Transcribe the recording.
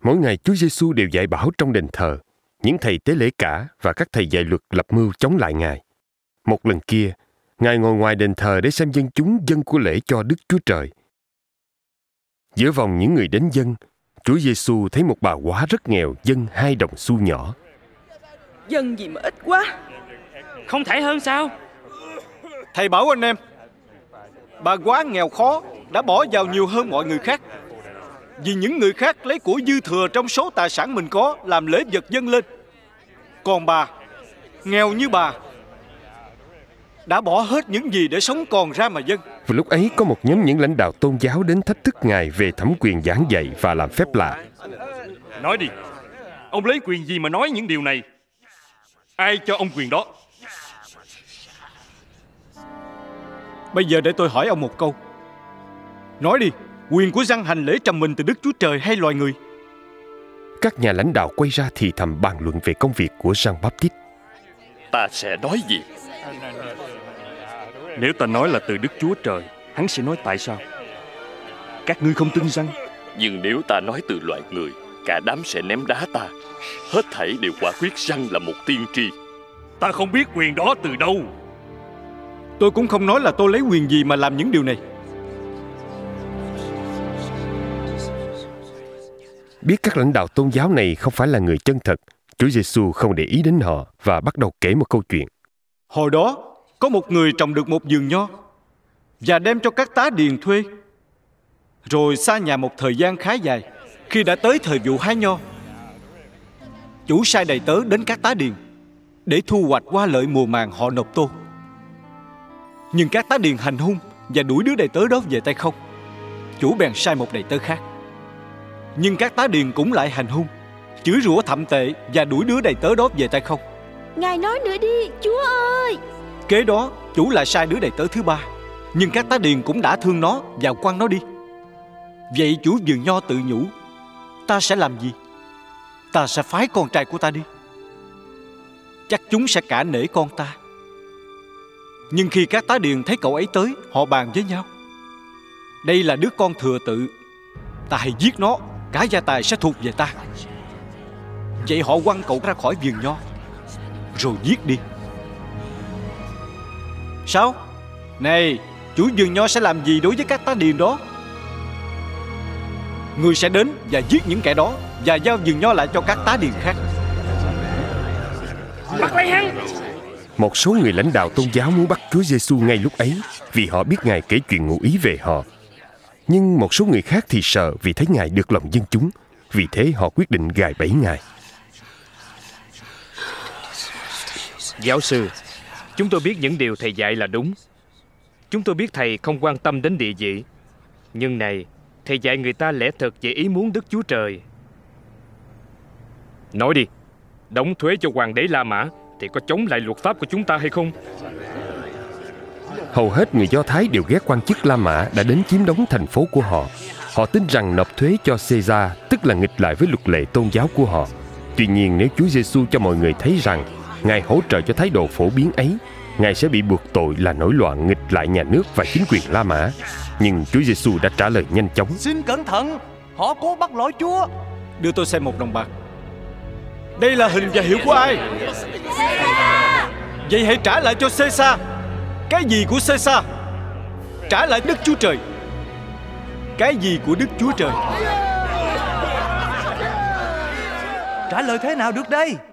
Mỗi ngày Chúa Giêsu đều dạy bảo trong đền thờ. Những thầy tế lễ cả và các thầy dạy luật lập mưu chống lại Ngài. Một lần kia, Ngài ngồi ngoài đền thờ để xem dân chúng dâng của lễ cho Đức Chúa Trời. Giữa vòng những người đến dâng, Chúa Giêsu thấy một bà quá rất nghèo dâng 2 đồng xu nhỏ. Dâng gì mà ít quá. Không thể hơn sao? Thầy bảo anh em, bà quá nghèo khó đã bỏ vào nhiều hơn mọi người khác. Vì những người khác lấy của dư thừa trong số tài sản mình có làm lễ vật dâng lên. Còn bà, nghèo như bà, đã bỏ hết những gì để sống còn ra mà dâng. Và lúc ấy có một nhóm những lãnh đạo tôn giáo đến thách thức Ngài về thẩm quyền giảng dạy và làm phép lạ. Nói đi, ông lấy quyền gì mà nói những điều này? Ai cho ông quyền đó? Bây giờ để tôi hỏi ông một câu. Nói đi, quyền của răn hành lễ trầm mình từ Đức Chúa Trời hay loài người? Các nhà lãnh đạo quay ra thì thầm bàn luận về công việc của Giăng-Báp-tít. Ta sẽ nói gì? Nếu ta nói là từ Đức Chúa Trời, hắn sẽ nói tại sao? Các ngươi không tin răng? Nhưng nếu ta nói từ loài người, cả đám sẽ ném đá ta. Hết thảy đều quả quyết răng là một tiên tri. Ta không biết quyền đó từ đâu. Tôi cũng không nói là tôi lấy quyền gì mà làm những điều này. Biết các lãnh đạo tôn giáo này không phải là người chân thật, Chúa Giêsu không để ý đến họ và bắt đầu kể một câu chuyện. Hồi đó, có một người trồng được một vườn nho và đem cho các tá điền thuê. Rồi xa nhà một thời gian khá dài, khi đã tới thời vụ hái nho, chủ sai đầy tớ đến các tá điền để thu hoạch hoa lợi mùa màng họ nộp tô. Nhưng các tá điền hành hung và đuổi đứa đầy tớ đó về tay không. Chủ bèn sai một đầy tớ khác. Nhưng các tá điền cũng lại hành hung, chửi rủa thậm tệ và đuổi đứa đầy tớ đó về tay không. Ngài nói nữa đi, Chúa ơi. Kế đó, chủ lại sai đứa đầy tớ thứ 3. Nhưng các tá điền cũng đã thương nó và quăng nó đi. Vậy chủ vườn nho tự nhủ, ta sẽ làm gì? Ta sẽ phái con trai của ta đi. Chắc chúng sẽ cả nể con ta. Nhưng khi các tá điền thấy cậu ấy tới, họ bàn với nhau, đây là đứa con thừa tự, ta hãy giết nó, cả gia tài sẽ thuộc về ta. Vậy họ quăng cậu ra khỏi vườn nho, rồi giết đi. Sao? Này, chủ vườn nho sẽ làm gì đối với các tá điền đó? Người sẽ đến và giết những kẻ đó và giao vườn nho lại cho các tá điền khác. Bắt lấy hắn! Một số người lãnh đạo tôn giáo muốn bắt Chúa Giêsu ngay lúc ấy vì họ biết Ngài kể chuyện ngụ ý về họ. Nhưng một số người khác thì sợ vì thấy Ngài được lòng dân chúng. Vì thế họ quyết định gài bẫy Ngài. Giáo sư, chúng tôi biết những điều thầy dạy là đúng. Chúng tôi biết thầy không quan tâm đến địa vị. Nhưng này, thầy dạy người ta lẽ thật về ý muốn Đức Chúa Trời. Nói đi, đóng thuế cho hoàng đế La Mã thì có chống lại luật pháp của chúng ta hay không? Hầu hết người Do Thái đều ghét quan chức La Mã đã đến chiếm đóng thành phố của họ. Họ tin rằng nộp thuế cho Caesar tức là nghịch lại với luật lệ tôn giáo của họ. Tuy nhiên, nếu Chúa Giêsu cho mọi người thấy rằng Ngài hỗ trợ cho thái độ phổ biến ấy, Ngài sẽ bị buộc tội là nổi loạn nghịch lại nhà nước và chính quyền La Mã. Nhưng Chúa Giêsu đã trả lời nhanh chóng. Xin cẩn thận, họ cố bắt lỗi Chúa. Đưa tôi xem 1 đồng bạc. Đây là hình và hiệu của ai? Vậy hãy trả lại cho Caesar. Cái gì của Caesar? Trả lại Đức Chúa Trời. Cái gì của Đức Chúa Trời? Trả lời thế nào được đây?